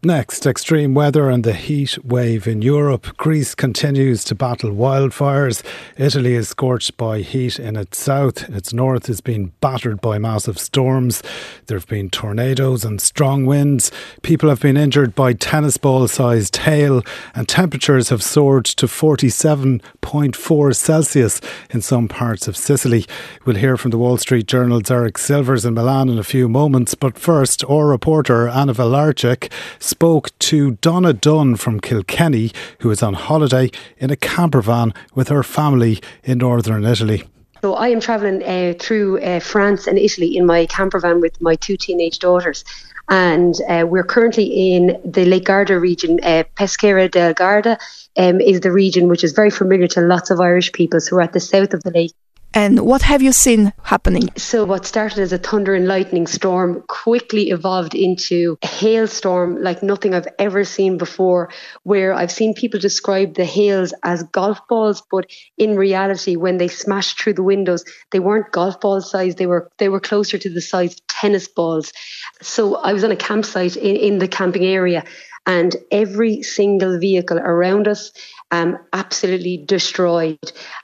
Next, extreme weather and the heat wave in Europe. Greece continues to battle wildfires. Italy is scorched by heat in its south. Its north has been battered by massive storms. There have been tornadoes and strong winds. People have been injured by tennis ball sized hail, and temperatures have soared to 47.4 Celsius in some parts of Sicily. We'll hear from the Wall Street Journal's Eric Silvers in Milan in a few moments, but first, our reporter Anna Velarczyk spoke to Donna Dunn from Kilkenny, who is on holiday in a camper van with her family in northern Italy. So I am travelling through France and Italy in my camper van with my two teenage daughters. And we're currently in the Lake Garda region. Peschiera del Garda is the region which is very familiar to lots of Irish people. So we're at the south of the lake. And what have you seen happening? So what started as a thunder and lightning storm quickly evolved into a hailstorm like nothing I've ever seen before, where I've seen people describe the hails as golf balls, but in reality, when they smashed through the windows, they weren't golf ball size, they were closer to the size of tennis balls. So I was on a campsite in the camping area, and every single vehicle around us absolutely destroyed.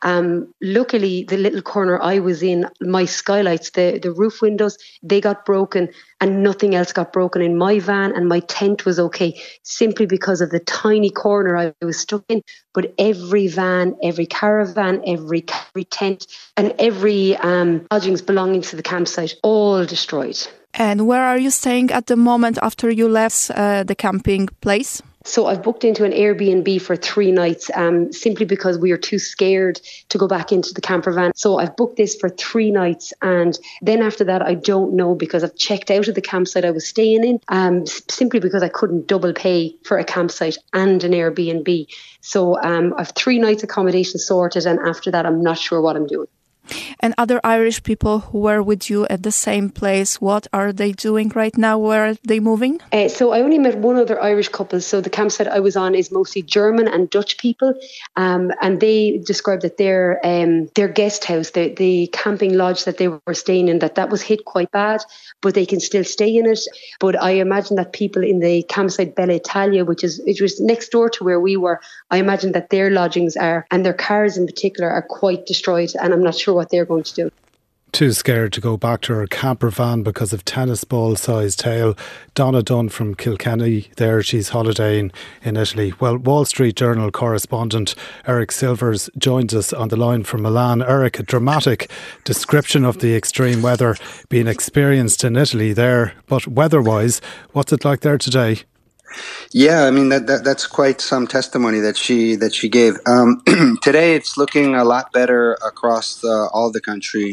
Luckily, the little corner I was in, my skylights, the roof windows, they got broken and nothing else got broken in my van, and my tent was okay simply because of the tiny corner I was stuck in. But every van, every caravan, every tent and every lodgings belonging to the campsite, all destroyed. And where are you staying at the moment after you left the camping place? So I've booked into an Airbnb for 3 nights simply because we are too scared to go back into the camper van. So I've booked this for 3 nights, and then after that I don't know, because I've checked out of the campsite I was staying in simply because I couldn't double pay for a campsite and an Airbnb. So I've 3 nights accommodation sorted, and after that I'm not sure what I'm doing. And other Irish people who were with you at the same place, what are they doing right now? Where are they moving? So I only met one other Irish couple. So the campsite I was on is mostly German and Dutch people. And they described that their guest house, the camping lodge that they were staying in, that was hit quite bad, but they can still stay in it. But I imagine that people in the campsite Bella Italia, it was next door to where we were, I imagine that their lodgings are, and their cars in particular, are quite destroyed. And I'm not sure what they're going to do. Too scared to go back to her camper van because of tennis ball sized hail. Donna Dunn from Kilkenny there, she's holidaying in Italy. Well, Wall Street Journal correspondent Eric Silvers joins us on the line from Milan. Eric, a dramatic description of the extreme weather being experienced in Italy there, but weather-wise, what's it like there today? Yeah, I mean that's quite some testimony that she gave. Today, it's looking a lot better across all the country.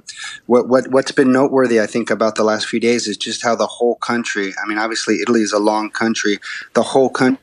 What's been noteworthy, I think, about the last few days is just how the whole country. I mean, obviously, Italy is a long country. The whole country.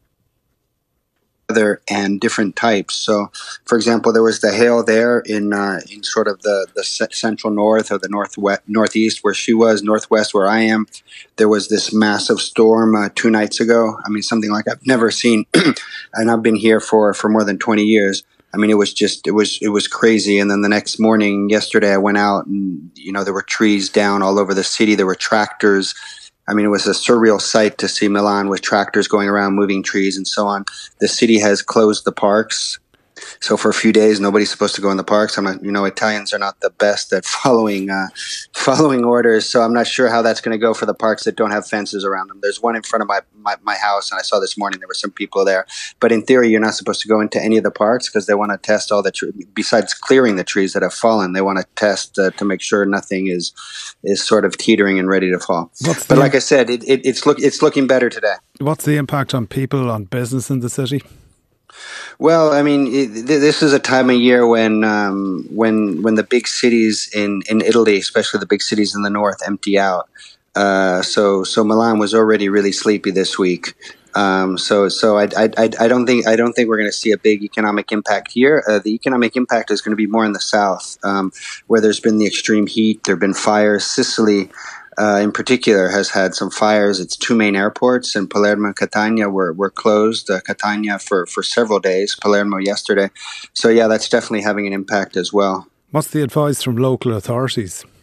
And different types. So, for example, there was the hail there in sort of the central north or the northeast where she was, northwest where I am. There was this massive storm 2 nights ago. I mean, something like I've never seen, and I've been here for more than 20 years. I mean, it was crazy. And then the next morning, yesterday, I went out and there were trees down all over the city. There were tractors. I mean, it was a surreal sight to see Milan with tractors going around, moving trees and so on. The city has closed the parks. So for a few days, nobody's supposed to go in the parks. Italians are not the best at following orders. So I'm not sure how that's going to go for the parks that don't have fences around them. There's one in front of my house, and I saw this morning there were some people there. But in theory, you're not supposed to go into any of the parks because they want to test all the trees. Besides clearing the trees that have fallen, they want to test to make sure nothing is sort of teetering and ready to fall. But like I said, it's looking better today. What's the impact on people, on business in the city? Well, I mean, this is a time of year when the big cities in Italy, especially the big cities in the north, empty out. So Milan was already really sleepy this week. So I don't think we're going to see a big economic impact here. The economic impact is going to be more in the south, where there's been the extreme heat. There have been fires. Sicily, in particular, has had some fires. Its 2 main airports in Palermo and Catania were closed. Catania for several days, Palermo yesterday. So yeah, that's definitely having an impact as well. What's the advice from local authorities?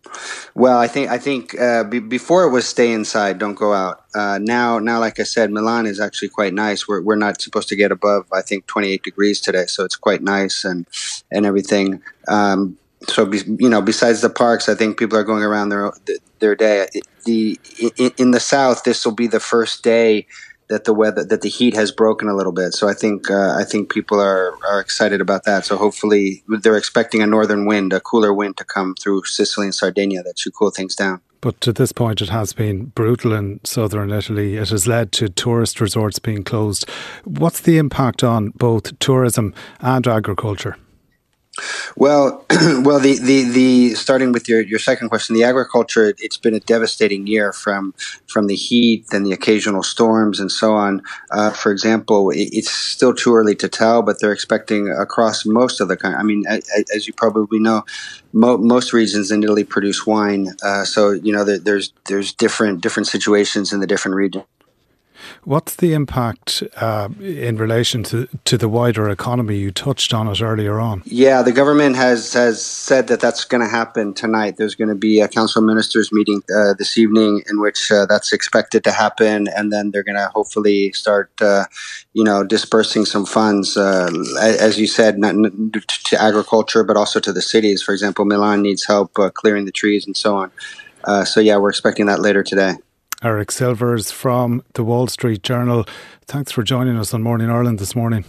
Well, I think before it was stay inside, don't go out. Now, like I said, Milan is actually quite nice. We're not supposed to get above, I think, 28 degrees today, so it's quite nice and everything. Besides the parks, I think people are going around their day. In the south, this will be the first day that the heat has broken a little bit. So I think people are excited about that. So hopefully they're expecting a northern wind, a cooler wind to come through Sicily and Sardinia that should cool things down. But to this point, it has been brutal in southern Italy. It has led to tourist resorts being closed. What's the impact on both tourism and agriculture? Well, the starting with your second question, the agriculture, it's been a devastating year from the heat and the occasional storms and so on. For example, it's still too early to tell, but they're expecting across most of the country. I mean, as you probably know, most regions in Italy produce wine, so there's different situations in the different regions. What's the impact in relation to the wider economy? You touched on it earlier on. Yeah, the government has said that that's going to happen tonight. There's going to be a council of ministers meeting this evening in which that's expected to happen, and then they're going to hopefully start, dispersing some funds, as you said, not to agriculture, but also to the cities. For example, Milan needs help clearing the trees and so on. We're expecting that later today. Eric Silvers from the Wall Street Journal. Thanks for joining us on Morning Ireland this morning.